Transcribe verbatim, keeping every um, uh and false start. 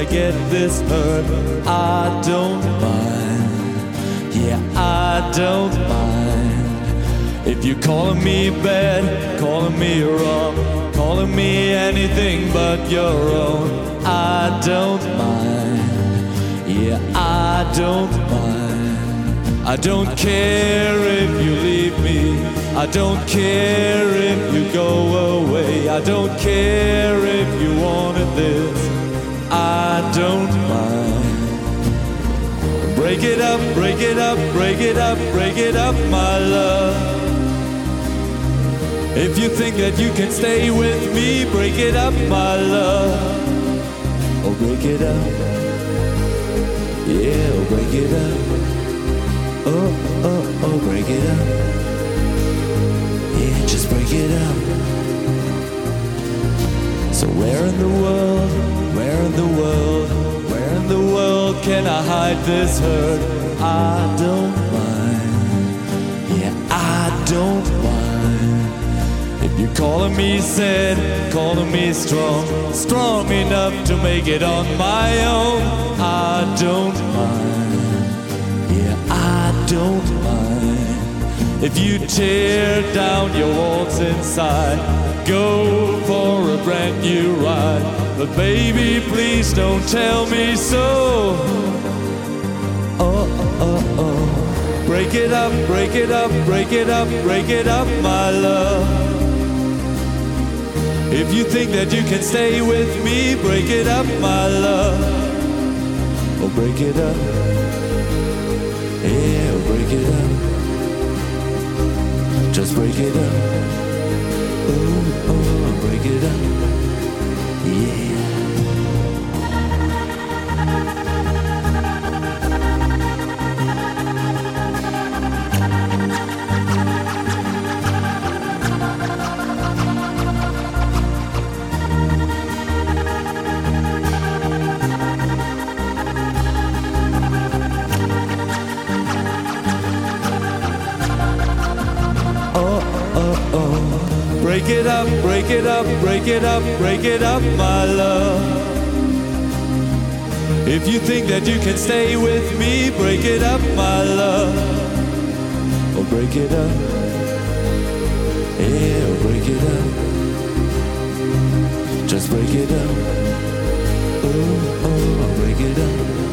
I get this hurt. I don't mind, yeah, I don't mind. If you're calling me bad, calling me wrong, calling me anything but your own, I don't mind, yeah, I don't mind. I don't care if you leave me, I don't care if you go away, I don't care if you wanted this, I don't mind. Break it up, break it up, break it up, break it up, my love. If you think that you can stay with me, break it up, my love. Oh, break it up, yeah, oh, break it up. Oh, oh, oh, break it up. Yeah, just break it up. So where in the world, where in the world, where in the world can I hide this hurt? I don't mind, yeah, I don't mind. If you're calling me sad, calling me strong, strong enough to make it on my own, I don't mind, yeah, I don't mind. If you tear down your walls inside, go for a brand new ride. But baby, please don't tell me so. Oh, oh, oh. Break it up, break it up, break it up, break it up, my love. If you think that you can stay with me, break it up, my love. Oh, break it up. Yeah, break it up. Just break it up. Oh, oh, break it up. Yeah. Break it up, break it up, break it up, break it up, my love. If you think that you can stay with me, break it up, my love. Oh, break it up. Yeah, oh, break it up. Just break it up. Oh, oh, break it up.